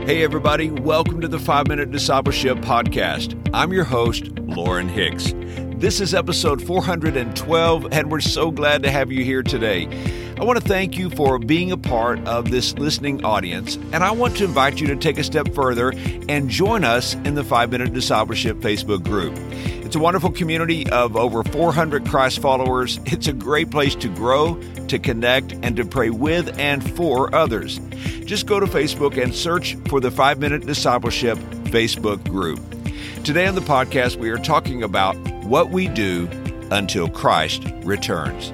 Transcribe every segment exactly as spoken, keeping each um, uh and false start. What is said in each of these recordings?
Hey everybody, welcome to the five minute Discipleship Podcast. I'm your host, Lauren Hicks. This is episode four hundred twelve, and we're so glad to have you here today. I want to thank you for being a part of this listening audience, and I want to invite you to take a step further and join us in the five minute Discipleship Facebook group. It's a wonderful community of over four hundred Christ followers. It's a great place to grow, to connect, and to pray with and for others. Just go to Facebook and search for the five minute Discipleship Facebook group. Today on the podcast, we are talking about what we do until Christ returns.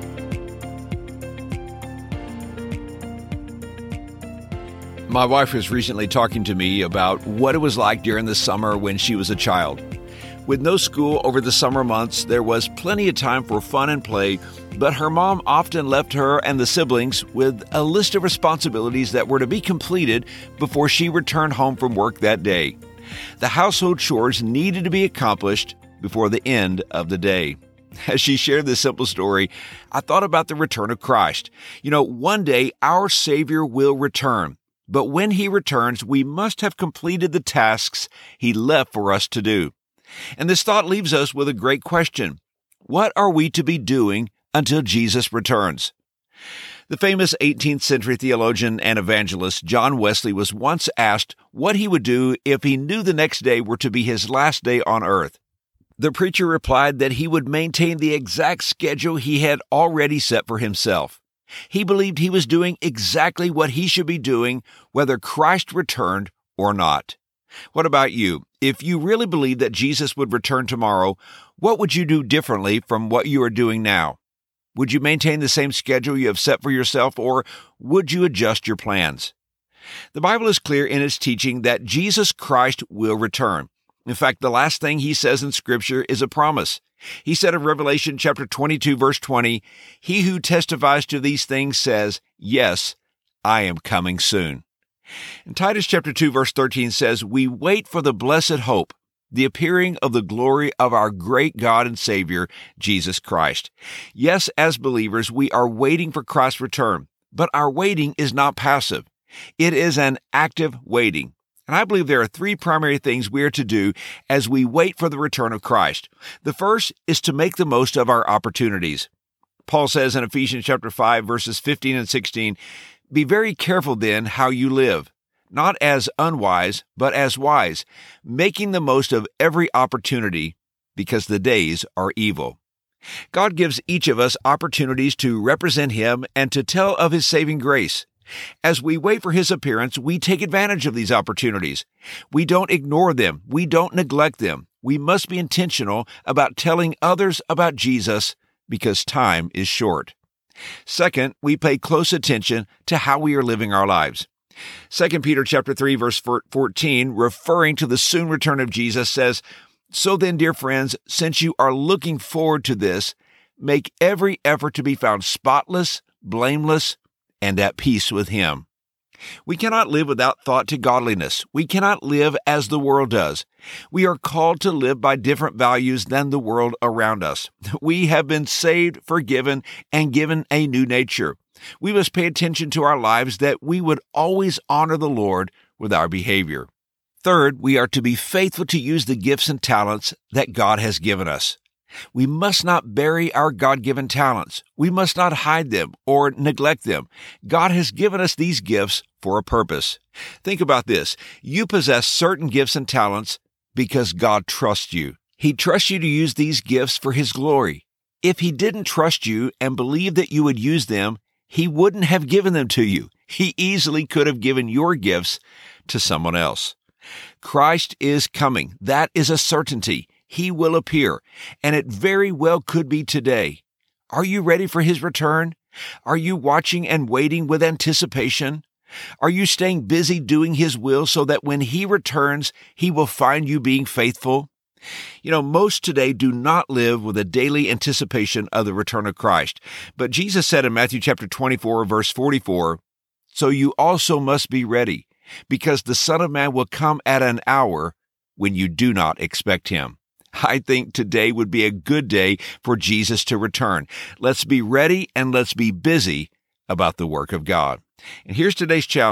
My wife was recently talking to me about what it was like during the summer when she was a child. With no school over the summer months, there was plenty of time for fun and play, but her mom often left her and the siblings with a list of responsibilities that were to be completed before she returned home from work that day. The household chores needed to be accomplished before the end of the day. As she shared this simple story, I thought about the return of Christ. You know, one day our Savior will return, but when He returns, we must have completed the tasks He left for us to do. And this thought leaves us with a great question. What are we to be doing until Jesus returns? The famous eighteenth century theologian and evangelist John Wesley was once asked what he would do if he knew the next day were to be his last day on earth. The preacher replied that he would maintain the exact schedule he had already set for himself. He believed he was doing exactly what he should be doing, whether Christ returned or not. What about you? If you really believe that Jesus would return tomorrow, what would you do differently from what you are doing now? Would you maintain the same schedule you have set for yourself, or would you adjust your plans? The Bible is clear in its teaching that Jesus Christ will return. In fact, the last thing He says in Scripture is a promise. He said in Revelation chapter twenty-two, verse twenty, "He who testifies to these things says, 'Yes, I am coming soon.'" And Titus chapter two, verse thirteen says, "We wait for the blessed hope, the appearing of the glory of our great God and Savior, Jesus Christ." Yes, as believers, we are waiting for Christ's return, but our waiting is not passive. It is an active waiting. And I believe there are three primary things we are to do as we wait for the return of Christ. The first is to make the most of our opportunities. Paul says in Ephesians chapter five, verses fifteen and sixteen, "Be very careful then how you live, not as unwise, but as wise, making the most of every opportunity, because the days are evil." God gives each of us opportunities to represent Him and to tell of His saving grace. As we wait for His appearance, we take advantage of these opportunities. We don't ignore them. We don't neglect them. We must be intentional about telling others about Jesus because time is short. Second, we pay close attention to how we are living our lives. Second Peter chapter three, verse fourteen, referring to the soon return of Jesus, says, "So then, dear friends, since you are looking forward to this, make every effort to be found spotless, blameless, and at peace with Him." We cannot live without thought to godliness. We cannot live as the world does. We are called to live by different values than the world around us. We have been saved, forgiven, and given a new nature. We must pay attention to our lives that we would always honor the Lord with our behavior. Third, we are to be faithful to use the gifts and talents that God has given us. We must not bury our God-given talents. We must not hide them or neglect them. God has given us these gifts for a purpose. Think about this. You possess certain gifts and talents because God trusts you. He trusts you to use these gifts for His glory. If He didn't trust you and believe that you would use them, He wouldn't have given them to you. He easily could have given your gifts to someone else. Christ is coming. That is a certainty. He will appear, and it very well could be today. Are you ready for His return? Are you watching and waiting with anticipation? Are you staying busy doing His will so that when He returns, He will find you being faithful? You know, most today do not live with a daily anticipation of the return of Christ. But Jesus said in Matthew chapter twenty-four, verse forty-four, "So you also must be ready, because the Son of Man will come at an hour when you do not expect Him." I think today would be a good day for Jesus to return. Let's be ready and let's be busy about the work of God. And here's today's challenge.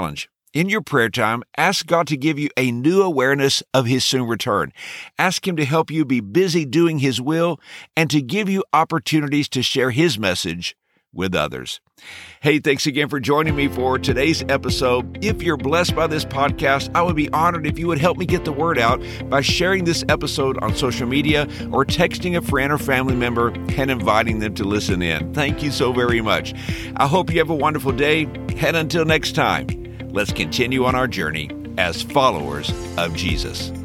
In your prayer time, ask God to give you a new awareness of His soon return. Ask Him to help you be busy doing His will and to give you opportunities to share His message with others. Hey, thanks again for joining me for today's episode. If you're blessed by this podcast, I would be honored if you would help me get the word out by sharing this episode on social media or texting a friend or family member and inviting them to listen in. Thank you so very much. I hope you have a wonderful day, and until next time, let's continue on our journey as followers of Jesus.